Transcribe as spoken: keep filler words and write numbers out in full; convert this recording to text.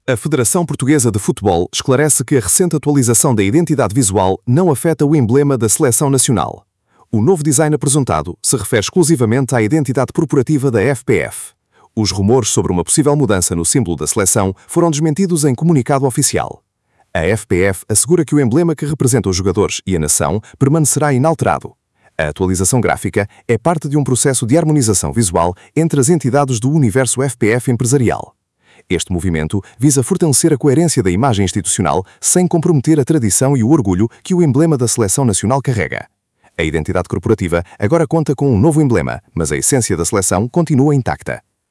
A Federação Portuguesa de Futebol esclarece que a recente atualização da identidade visual não afeta o emblema da seleção nacional. O novo design apresentado se refere exclusivamente à identidade corporativa da F P F. Os rumores sobre uma possível mudança no símbolo da seleção foram desmentidos em comunicado oficial. A F P F assegura que o emblema que representa os jogadores e a nação permanecerá inalterado. A atualização gráfica é parte de um processo de harmonização visual entre as entidades do universo F P F empresarial. Este movimento visa fortalecer a coerência da imagem institucional sem comprometer a tradição e o orgulho que o emblema da seleção nacional carrega. A identidade corporativa agora conta com um novo emblema, mas a essência da seleção continua intacta.